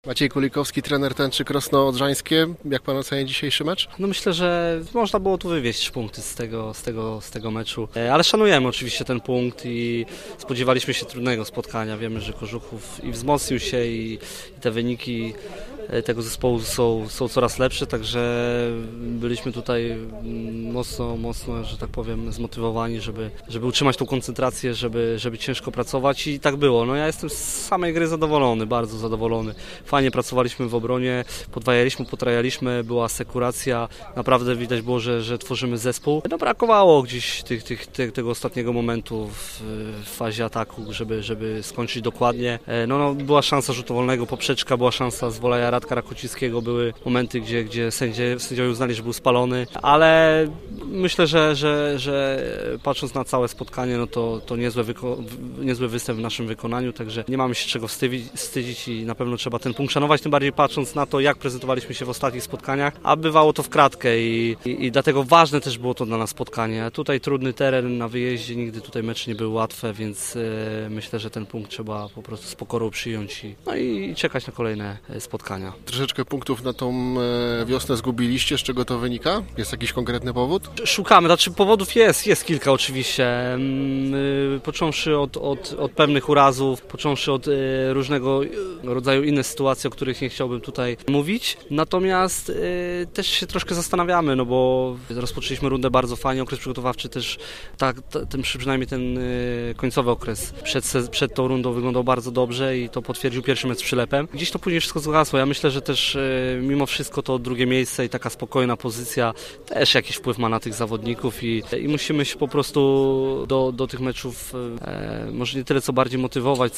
Maciej Kulikowski, trener Tęczy Krosno Odrzańskie. Jak pan ocenia dzisiejszy mecz? No myślę, że można było tu wywieźć 3 punkty z tego meczu, ale szanujemy oczywiście ten punkt i spodziewaliśmy się trudnego spotkania. Wiemy, że Kożuchów i wzmocnił się i te wyniki tego zespołu są coraz lepsze, także byliśmy tutaj mocno, że tak powiem, zmotywowani, żeby utrzymać tą koncentrację, żeby ciężko pracować i tak było. No ja jestem z samej gry zadowolony, bardzo zadowolony. Fajnie pracowaliśmy w obronie, podwajaliśmy, potrajaliśmy, była asekuracja, naprawdę widać było, że tworzymy zespół. No brakowało gdzieś tego ostatniego momentu w fazie ataku, żeby skończyć dokładnie. No, była szansa rzutu wolnego, poprzeczka, była szansa z woleja Radka Rakocińskiego, były momenty, gdzie sędziowie uznali, że był spalony, ale myślę, że patrząc na całe spotkanie, no to niezły występ w naszym wykonaniu, także nie mamy się czego wstydzić i na pewno trzeba ten punkt szanować, tym bardziej patrząc na to, jak prezentowaliśmy się w ostatnich spotkaniach, a bywało to w kratkę i dlatego ważne też było to dla nas spotkanie. A tutaj trudny teren na wyjeździe, nigdy tutaj mecze nie były łatwe, więc myślę, że ten punkt trzeba po prostu z pokorą przyjąć i czekać na kolejne spotkania. Troszeczkę punktów na tą wiosnę zgubiliście. Z czego to wynika? Jest jakiś konkretny powód? Szukamy, znaczy powodów jest kilka oczywiście. Począwszy od pewnych urazów, począwszy od różnego rodzaju innych sytuacji, o których nie chciałbym tutaj mówić. Natomiast też się troszkę zastanawiamy, no bo rozpoczęliśmy rundę bardzo fajnie, okres przygotowawczy też, przynajmniej ten końcowy okres przed tą rundą wyglądał bardzo dobrze i to potwierdził pierwszy mecz z Przylepem. Gdzieś to później wszystko zgasło. Ja myślę, że też mimo wszystko to drugie miejsce i taka spokojna pozycja też jakiś wpływ ma na tych zawodników i musimy się po prostu do tych meczów może nie tyle co bardziej motywować,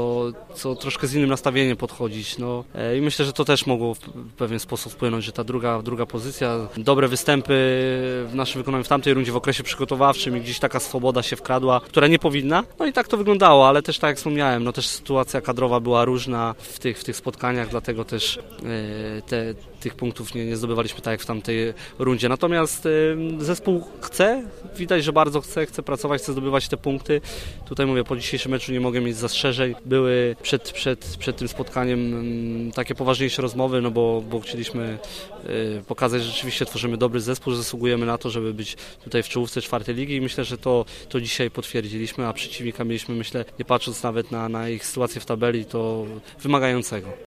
co troszkę z innym nastawieniem podchodzić. No. I myślę, że to też mogło w pewien sposób wpłynąć, że ta druga pozycja, dobre występy w naszym wykonaniu w tamtej rundzie w okresie przygotowawczym i gdzieś taka swoboda się wkradła, która nie powinna. No i tak to wyglądało, ale też tak jak wspomniałem, no też sytuacja kadrowa była różna w tych spotkaniach, dlatego też tych punktów nie zdobywaliśmy tak jak w tamtej rundzie. Natomiast zespół widać, że bardzo chce pracować, chce zdobywać te punkty. Tutaj mówię, po dzisiejszym meczu nie mogę mieć zastrzeżeń. Były przed tym spotkaniem takie poważniejsze rozmowy, no bo chcieliśmy pokazać, że rzeczywiście tworzymy dobry zespół, że zasługujemy na to, żeby być tutaj w czołówce 4. ligi i myślę, że to dzisiaj potwierdziliśmy, a przeciwnika mieliśmy, myślę, nie patrząc nawet na ich sytuację w tabeli, to wymagającego.